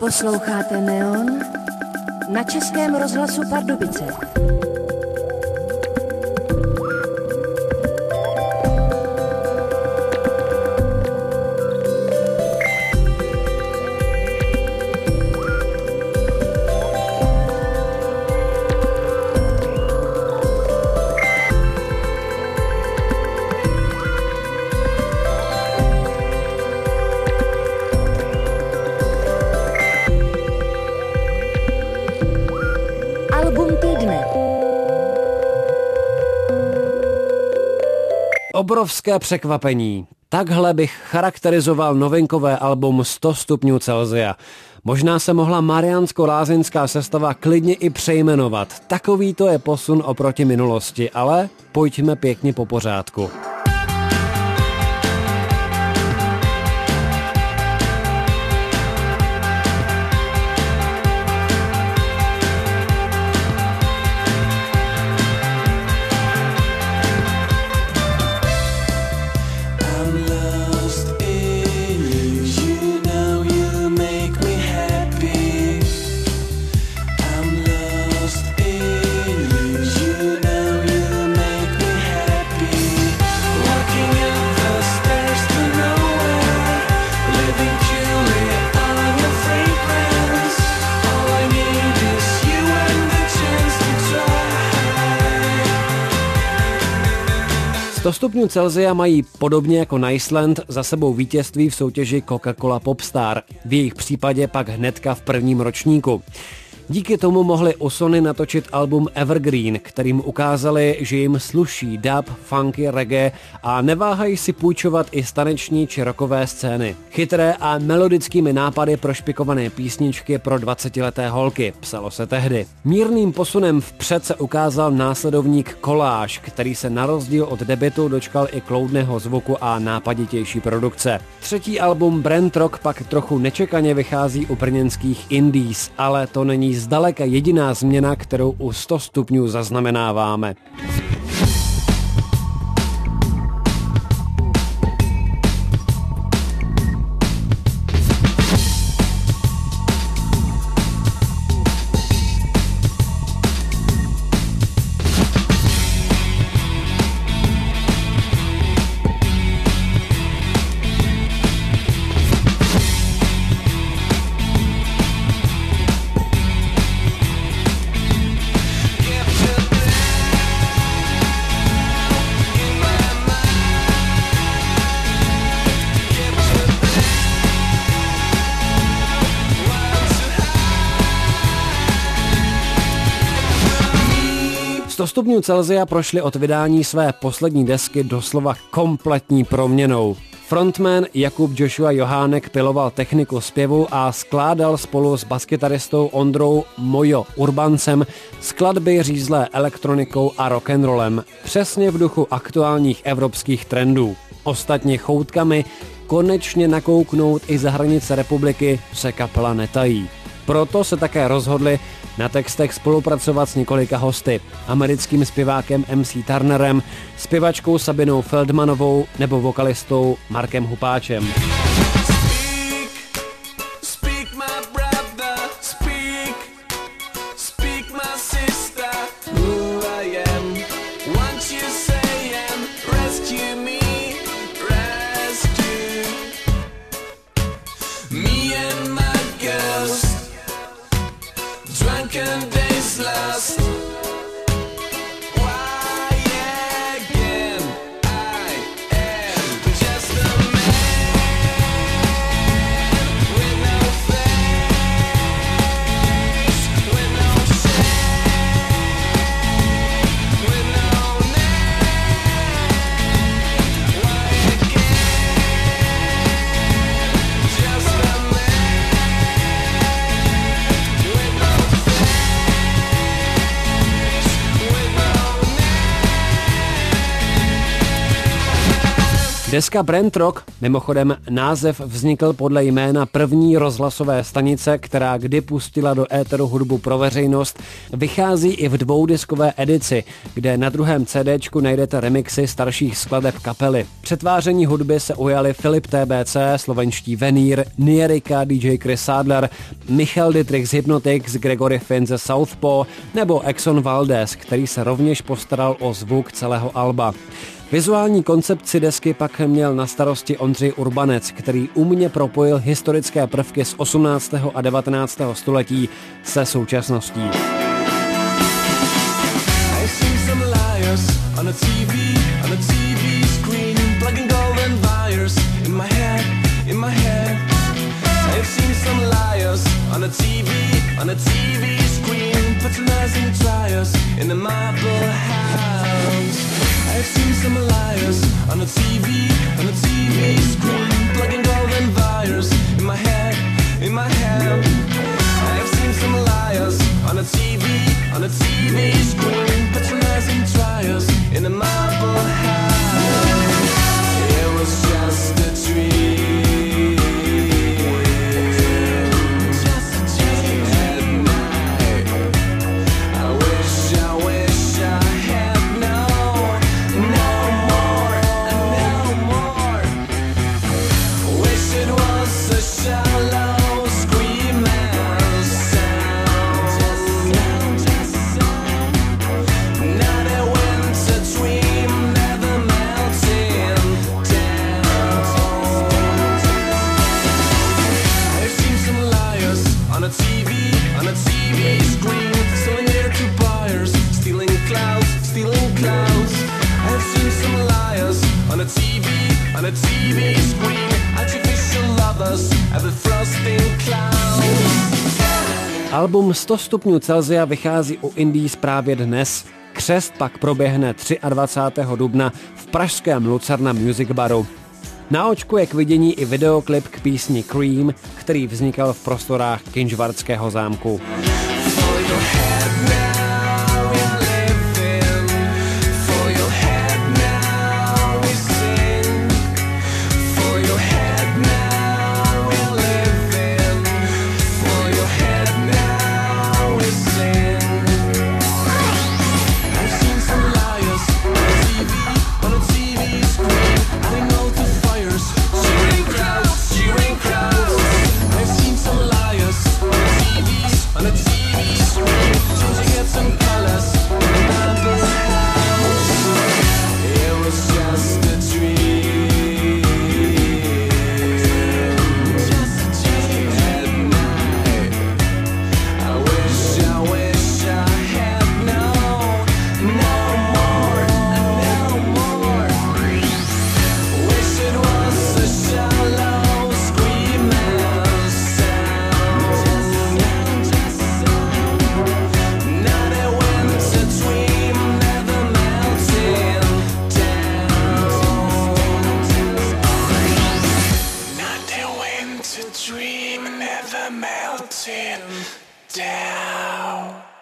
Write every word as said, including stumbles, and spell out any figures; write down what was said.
Posloucháte Neon na Českém rozhlasu Pardubice. Obrovské překvapení. Takhle bych charakterizoval novinkové album sto stupňů Celsia. Možná se mohla mariánsko-lázeňská sestava klidně i přejmenovat. Takový to je posun oproti minulosti, ale pojďme pěkně po pořádku. sto stupňů Celsia mají podobně jako Niceland za sebou vítězství v soutěži Coca-Cola Popstar, v jejich případě pak hnedka v prvním ročníku. Díky tomu mohli u Sony natočit album Evergreen, kterým ukázali, že jim sluší dub, funky, reggae a neváhají si půjčovat i staneční či rockové scény. Chytré a melodickými nápady prošpikované písničky pro dvacetileté holky, psalo se tehdy. Mírným posunem vpřed se ukázal následovník Collage, který se na rozdíl od debutu dočkal i kloudného zvuku a nápaditější produkce. Třetí album Brand Rock pak trochu nečekaně vychází u brněnských Indies, ale to není zdaleka jediná změna, kterou u sto stupňů zaznamenáváme. sto stupňů Celsia prošli od vydání své poslední desky doslova kompletní proměnou. Frontman Jakub Joshua Johánek piloval techniku zpěvu a skládal spolu s baskytaristou Ondrou Mojo Urbancem skladby řízlé elektronikou a rock'n'rollem, přesně v duchu aktuálních evropských trendů. Ostatně choutkami konečně nakouknout i za hranice republiky se kapela netají. Proto se také rozhodli na textech spolupracovat s několika hosty. Americkým zpěvákem M C Turnerem, zpěvačkou Sabinou Feldmanovou nebo vokalistou Markem Hupáčem. Deska Brand Rock, mimochodem název vznikl podle jména první rozhlasové stanice, která kdy pustila do éteru hudbu pro veřejnost, vychází i v dvoudiskové edici, kde na druhém CDčku najdete remixy starších skladeb kapely. Přetváření hudby se ujali Filip T B C, slovenští Venír, Nierika, D J Chris Sadler, Michal Dietrich z Hypnotics, Gregory Finn ze Southpaw nebo Exxon Valdez, který se rovněž postaral o zvuk celého alba. Vizuální koncepci desky pak měl na starosti Ondřej Urbanec, který umně propojil historické prvky z osmnáctého a devatenáctého století se současností. I've seen some liars on a T V, on a T V screen, plugging golden wires in my head, in my head. I've seen some liars on a T V, on a T V screen, patronizing trials in a marble house. It was just a dream, just a dream at night. I wish, I wish I had known. No more, no more. Wish it was a shallow screaming sound. Not a winter dream, never melting down. I've seen some liars on a T V, on a T V screen, selling air to buyers, stealing clouds, stealing clouds. I've seen some liars on a T V, on a T V screen, artificial lovers, ever frosting clouds. Album sto stupňů Celsia vychází u Indies právě dnes. Křest pak proběhne dvacátého třetího dubna v pražském Lucerna Music Baru. Na očku je k vidění i videoklip k písni Cream, který vznikal v prostorách Kynžvardského zámku. Dream never melting down.